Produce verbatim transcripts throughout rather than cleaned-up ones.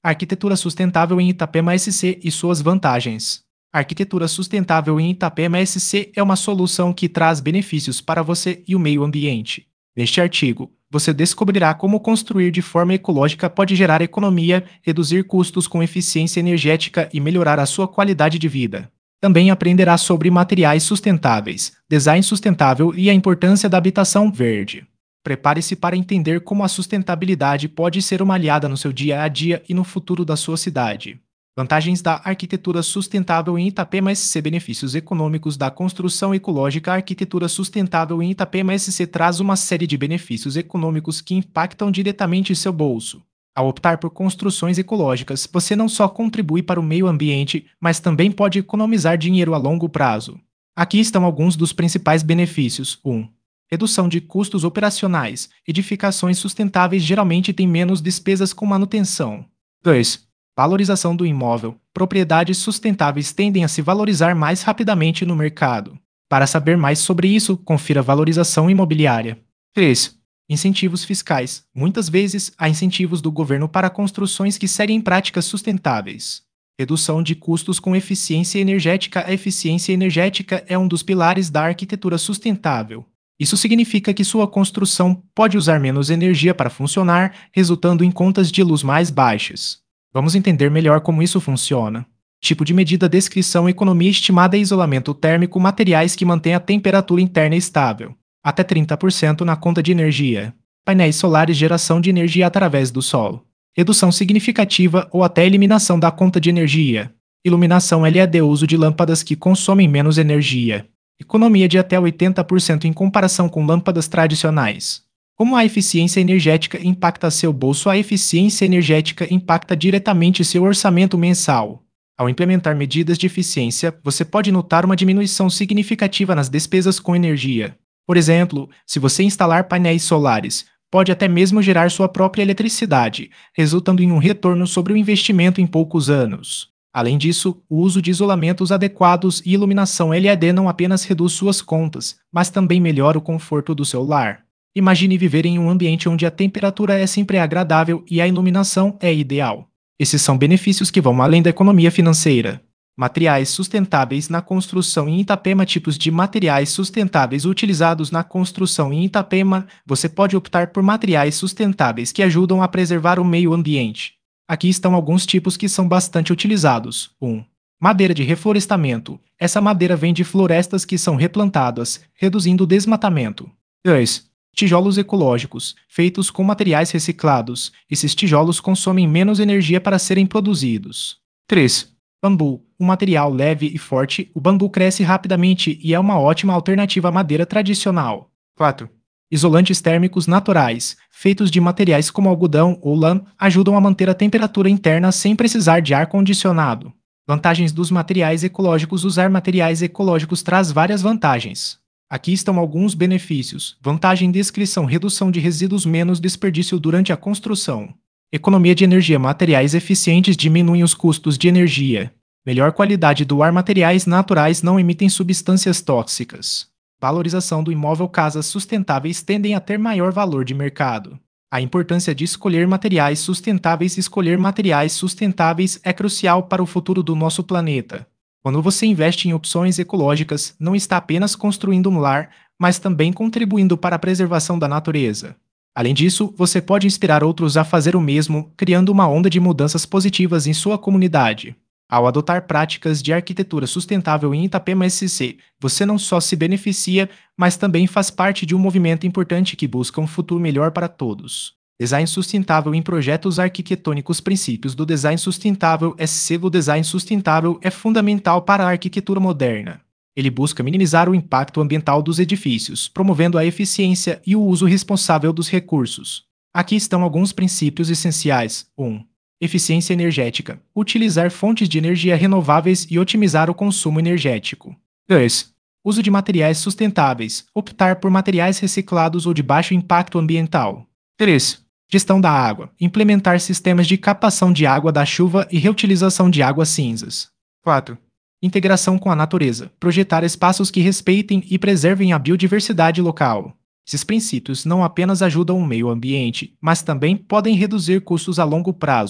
Arquitetura sustentável em Itapema S C e suas vantagens. A arquitetura sustentável em Itapema S C é uma solução que traz benefícios para você e o meio ambiente. Neste artigo, você descobrirá como construir de forma ecológica pode gerar economia, reduzir custos com eficiência energética e melhorar a sua qualidade de vida. Também aprenderá sobre materiais sustentáveis, design sustentável e a importância da habitação verde. Prepare-se para entender como a sustentabilidade pode ser uma aliada no seu dia a dia e no futuro da sua cidade. Vantagens da arquitetura sustentável em Itapema S C. Benefícios econômicos da construção ecológica. A arquitetura sustentável em Itapema S C traz uma série de benefícios econômicos que impactam diretamente seu bolso. Ao optar por construções ecológicas, você não só contribui para o meio ambiente, mas também pode economizar dinheiro a longo prazo. Aqui estão alguns dos principais benefícios. um. Redução de custos operacionais. Edificações sustentáveis geralmente têm menos despesas com manutenção. dois. Valorização do imóvel. Propriedades sustentáveis tendem a se valorizar mais rapidamente no mercado. Para saber mais sobre isso, confira valorização imobiliária. três. Incentivos fiscais. Muitas vezes, há incentivos do governo para construções que seguem práticas sustentáveis. Redução de custos com eficiência energética. A eficiência energética é um dos pilares da arquitetura sustentável. Isso significa que sua construção pode usar menos energia para funcionar, resultando em contas de luz mais baixas. Vamos entender melhor como isso funciona. Tipo de medida: descrição, economia estimada e isolamento térmico, materiais que mantêm a temperatura interna estável. Até trinta por cento na conta de energia. Painéis solares, geração de energia através do sol. Redução significativa ou até eliminação da conta de energia. Iluminação L E D, uso de lâmpadas que consomem menos energia. Economia de até oitenta por cento em comparação com lâmpadas tradicionais. Como a eficiência energética impacta seu bolso? A eficiência energética impacta diretamente seu orçamento mensal. Ao implementar medidas de eficiência, você pode notar uma diminuição significativa nas despesas com energia. Por exemplo, se você instalar painéis solares, pode até mesmo gerar sua própria eletricidade, resultando em um retorno sobre o investimento em poucos anos. Além disso, o uso de isolamentos adequados e iluminação L E D não apenas reduz suas contas, mas também melhora o conforto do seu lar. Imagine viver em um ambiente onde a temperatura é sempre agradável e a iluminação é ideal. Esses são benefícios que vão além da economia financeira. Materiais sustentáveis na construção em Itapema. Tipos de materiais sustentáveis utilizados na construção em Itapema. Você pode optar por materiais sustentáveis que ajudam a preservar o meio ambiente. Aqui estão alguns tipos que são bastante utilizados. um. Madeira de reflorestamento. Essa madeira vem de florestas que são replantadas, reduzindo o desmatamento. dois. Tijolos ecológicos, feitos com materiais reciclados. Esses tijolos consomem menos energia para serem produzidos. três. Bambu, um material leve e forte. O bambu cresce rapidamente e é uma ótima alternativa à madeira tradicional. quatro. Isolantes térmicos naturais, feitos de materiais como algodão ou lã, ajudam a manter a temperatura interna sem precisar de ar-condicionado. Vantagens dos materiais ecológicos. Usar materiais ecológicos traz várias vantagens. Aqui estão alguns benefícios. Vantagem: descrição, redução de resíduos, menos desperdício durante a construção. Economia de energia. Materiais eficientes diminuem os custos de energia. Melhor qualidade do ar. Materiais naturais não emitem substâncias tóxicas. Valorização do imóvel. Casas sustentáveis tendem a ter maior valor de mercado. A importância de escolher materiais sustentáveis. Escolher materiais sustentáveis é crucial para o futuro do nosso planeta. Quando você investe em opções ecológicas, não está apenas construindo um lar, mas também contribuindo para a preservação da natureza. Além disso, você pode inspirar outros a fazer o mesmo, criando uma onda de mudanças positivas em sua comunidade. Ao adotar práticas de arquitetura sustentável em Itapema S C, você não só se beneficia, mas também faz parte de um movimento importante que busca um futuro melhor para todos. Design sustentável em projetos arquitetônicos. Princípios do design sustentável S C. O design sustentável é fundamental para a arquitetura moderna. Ele busca minimizar o impacto ambiental dos edifícios, promovendo a eficiência e o uso responsável dos recursos. Aqui estão alguns princípios essenciais. um. Eficiência energética. Utilizar fontes de energia renováveis e otimizar o consumo energético. dois. Uso de materiais sustentáveis. Optar por materiais reciclados ou de baixo impacto ambiental. três. Gestão da água. Implementar sistemas de captação de água da chuva e reutilização de águas cinzas. quatro. Integração com a natureza. Projetar espaços que respeitem e preservem a biodiversidade local. Esses princípios não apenas ajudam o meio ambiente, mas também podem reduzir custos a longo prazo.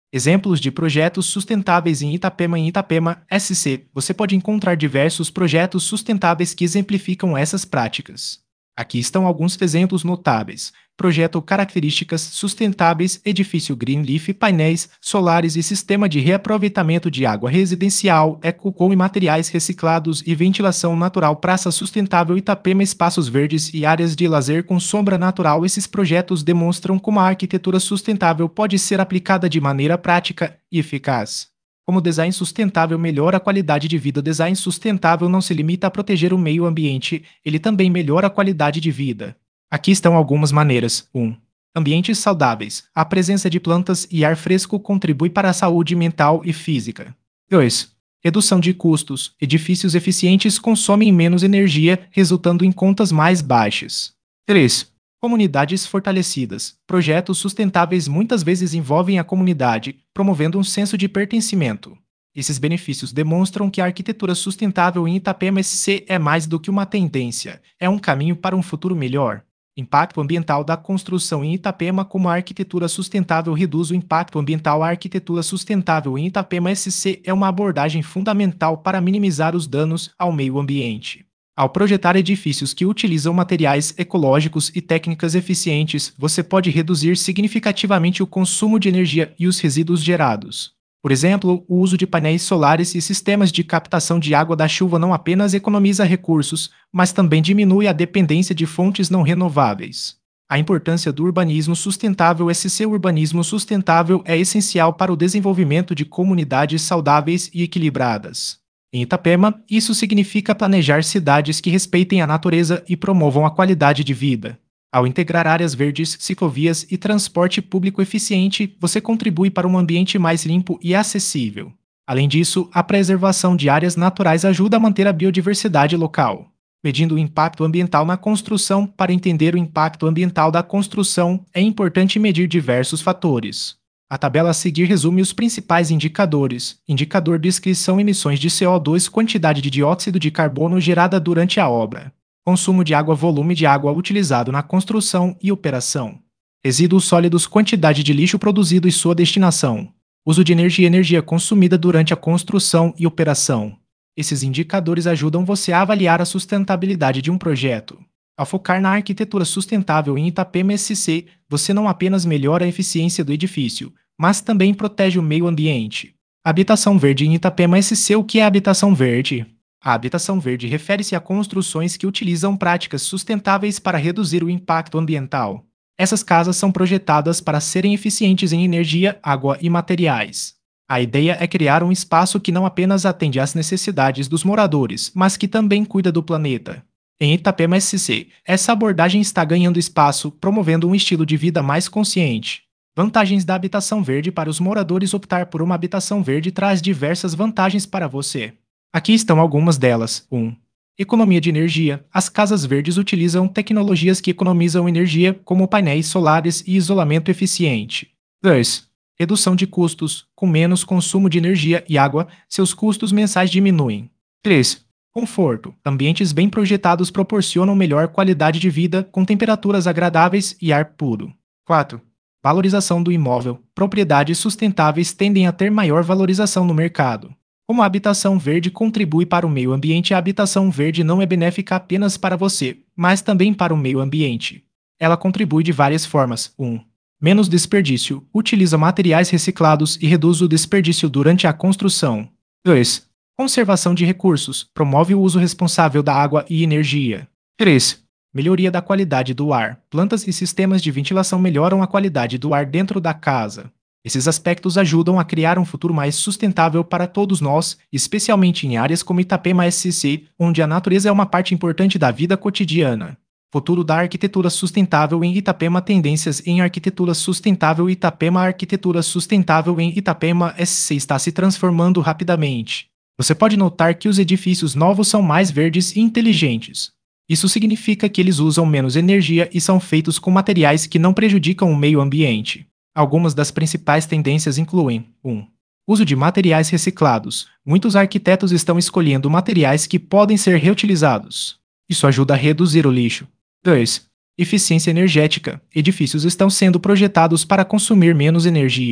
Exemplos de projetos sustentáveis em Itapema. Em Itapema, S C, você pode encontrar diversos projetos sustentáveis que exemplificam essas práticas. Aqui estão alguns exemplos notáveis. Projeto Características Sustentáveis, Edifício Greenleaf, painéis solares e sistema de reaproveitamento de água residencial, EcoCom e materiais reciclados e ventilação natural. Praça Sustentável Itapema, espaços verdes e áreas de lazer com sombra natural. Esses projetos demonstram como a arquitetura sustentável pode ser aplicada de maneira prática e eficaz. Como o design sustentável melhora a qualidade de vida. O design sustentável não se limita a proteger o meio ambiente, ele também melhora a qualidade de vida. Aqui estão algumas maneiras. um. Ambientes saudáveis. A presença de plantas e ar fresco contribui para a saúde mental e física. dois. Redução de custos. Edifícios eficientes consomem menos energia, resultando em contas mais baixas. três. Comunidades fortalecidas. Projetos sustentáveis muitas vezes envolvem a comunidade, promovendo um senso de pertencimento. Esses benefícios demonstram que a arquitetura sustentável em Itapema S C é mais do que uma tendência, é um caminho para um futuro melhor. Impacto ambiental da construção em Itapema. Como a arquitetura sustentável reduz o impacto ambiental. A arquitetura sustentável em Itapema S C é uma abordagem fundamental para minimizar os danos ao meio ambiente. Ao projetar edifícios que utilizam materiais ecológicos e técnicas eficientes, você pode reduzir significativamente o consumo de energia e os resíduos gerados. Por exemplo, o uso de painéis solares e sistemas de captação de água da chuva não apenas economiza recursos, mas também diminui a dependência de fontes não renováveis. A importância do urbanismo sustentável. S C. O urbanismo sustentável é essencial para o desenvolvimento de comunidades saudáveis e equilibradas. Em Itapema, isso significa planejar cidades que respeitem a natureza e promovam a qualidade de vida. Ao integrar áreas verdes, ciclovias e transporte público eficiente, você contribui para um ambiente mais limpo e acessível. Além disso, a preservação de áreas naturais ajuda a manter a biodiversidade local. Medindo o impacto ambiental na construção. Para entender o impacto ambiental da construção, é importante medir diversos fatores. A tabela a seguir resume os principais indicadores. Indicador: descrição, emissões de C O dois, quantidade de dióxido de carbono gerada durante a obra. Consumo de água, volume de água utilizado na construção e operação. Resíduos sólidos, quantidade de lixo produzido e sua destinação. Uso de energia, energia consumida durante a construção e operação. Esses indicadores ajudam você a avaliar a sustentabilidade de um projeto. Ao focar na arquitetura sustentável em Itapema S C, você não apenas melhora a eficiência do edifício, mas também protege o meio ambiente. Habitação verde em Itapema S C. O que é habitação verde? A habitação verde refere-se a construções que utilizam práticas sustentáveis para reduzir o impacto ambiental. Essas casas são projetadas para serem eficientes em energia, água e materiais. A ideia é criar um espaço que não apenas atende às necessidades dos moradores, mas que também cuida do planeta. Em Itapema S C, essa abordagem está ganhando espaço, promovendo um estilo de vida mais consciente. Vantagens da habitação verde para os moradores. Optar por uma habitação verde traz diversas vantagens para você. Aqui estão algumas delas. um. Economia de energia. As casas verdes utilizam tecnologias que economizam energia, como painéis solares e isolamento eficiente. dois. Redução de custos. Com menos consumo de energia e água, seus custos mensais diminuem. três. Conforto. Ambientes bem projetados proporcionam melhor qualidade de vida, com temperaturas agradáveis e ar puro. quatro. Valorização do imóvel. Propriedades sustentáveis tendem a ter maior valorização no mercado. Como a habitação verde contribui para o meio ambiente, a habitação verde não é benéfica apenas para você, mas também para o meio ambiente. Ela contribui de várias formas. um. Menos desperdício. Utiliza materiais reciclados e reduz o desperdício durante a construção. dois. Conservação de recursos. Promove o uso responsável da água e energia. três. Melhoria da qualidade do ar. Plantas e sistemas de ventilação melhoram a qualidade do ar dentro da casa. Esses aspectos ajudam a criar um futuro mais sustentável para todos nós, especialmente em áreas como Itapema S C, onde a natureza é uma parte importante da vida cotidiana. Futuro da arquitetura sustentável em Itapema. Tendências em arquitetura sustentável. Itapema. A arquitetura sustentável em Itapema S C está se transformando rapidamente. Você pode notar que os edifícios novos são mais verdes e inteligentes. Isso significa que eles usam menos energia e são feitos com materiais que não prejudicam o meio ambiente. Algumas das principais tendências incluem: um. Uso de materiais reciclados. Muitos arquitetos estão escolhendo materiais que podem ser reutilizados. Isso ajuda a reduzir o lixo. dois. Eficiência energética. Edifícios estão sendo projetados para consumir menos energia.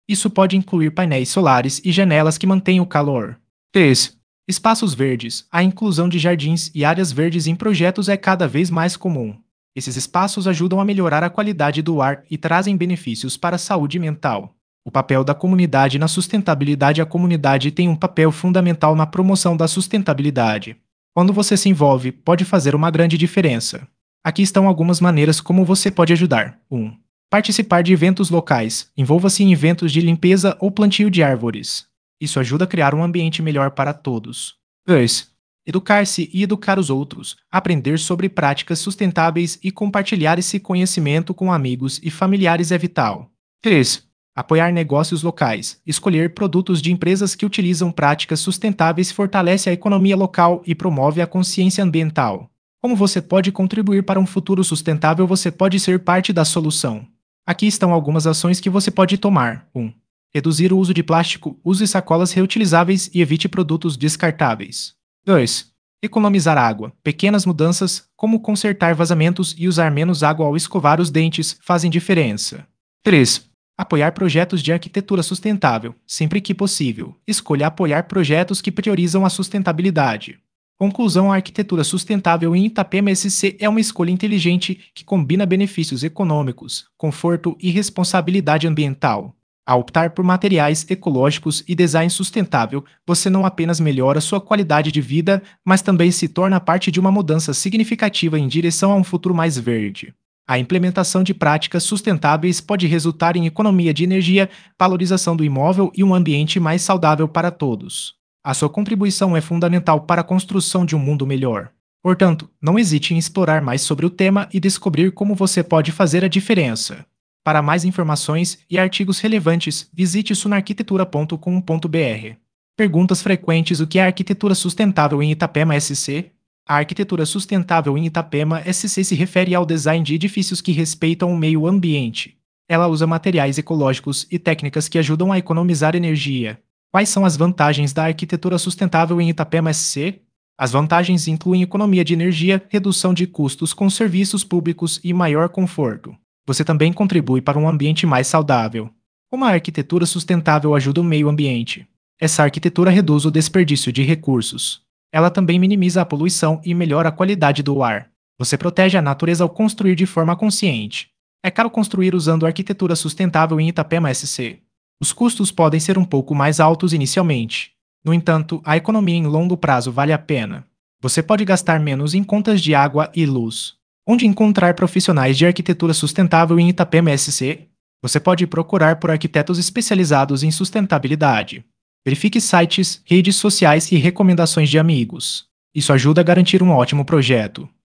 Isso pode incluir painéis solares e janelas que mantêm o calor. três. Espaços verdes. A inclusão de jardins e áreas verdes em projetos é cada vez mais comum. Esses espaços ajudam a melhorar a qualidade do ar e trazem benefícios para a saúde mental. O papel da comunidade na sustentabilidade. A comunidade tem um papel fundamental na promoção da sustentabilidade. Quando você se envolve, pode fazer uma grande diferença. Aqui estão algumas maneiras como você pode ajudar. um. Participar de eventos locais. Envolva-se em eventos de limpeza ou plantio de árvores. Isso ajuda a criar um ambiente melhor para todos. dois. Educar-se e educar os outros. Aprender sobre práticas sustentáveis e compartilhar esse conhecimento com amigos e familiares é vital. três. Apoiar negócios locais. Escolher produtos de empresas que utilizam práticas sustentáveis fortalece a economia local e promove a consciência ambiental. Como você pode contribuir para um futuro sustentável? Você pode ser parte da solução. Aqui estão algumas ações que você pode tomar. um. Reduzir o uso de plástico. Use sacolas reutilizáveis e evite produtos descartáveis. dois. Economizar água. Pequenas mudanças, como consertar vazamentos e usar menos água ao escovar os dentes, fazem diferença. três. Apoiar projetos de arquitetura sustentável, sempre que possível. Escolha apoiar projetos que priorizam a sustentabilidade. Conclusão: a arquitetura sustentável em Itapema S C é uma escolha inteligente que combina benefícios econômicos, conforto e responsabilidade ambiental. Ao optar por materiais ecológicos e design sustentável, você não apenas melhora sua qualidade de vida, mas também se torna parte de uma mudança significativa em direção a um futuro mais verde. A implementação de práticas sustentáveis pode resultar em economia de energia, valorização do imóvel e um ambiente mais saudável para todos. A sua contribuição é fundamental para a construção de um mundo melhor. Portanto, não hesite em explorar mais sobre o tema e descobrir como você pode fazer a diferença. Para mais informações e artigos relevantes, visite sunarquitetura ponto com ponto br. Perguntas frequentes: o que é arquitetura sustentável em Itapema S C? A arquitetura sustentável em Itapema S C se refere ao design de edifícios que respeitam o meio ambiente. Ela usa materiais ecológicos e técnicas que ajudam a economizar energia. Quais são as vantagens da arquitetura sustentável em Itapema S C? As vantagens incluem economia de energia, redução de custos com serviços públicos e maior conforto. Você também contribui para um ambiente mais saudável. Como a arquitetura sustentável ajuda o meio ambiente? Essa arquitetura reduz o desperdício de recursos. Ela também minimiza a poluição e melhora a qualidade do ar. Você protege a natureza ao construir de forma consciente. É caro construir usando arquitetura sustentável em Itapema S C. Os custos podem ser um pouco mais altos inicialmente. No entanto, a economia em longo prazo vale a pena. Você pode gastar menos em contas de água e luz. Onde encontrar profissionais de arquitetura sustentável em Itapema S C? Você pode procurar por arquitetos especializados em sustentabilidade. Verifique sites, redes sociais e recomendações de amigos. Isso ajuda a garantir um ótimo projeto.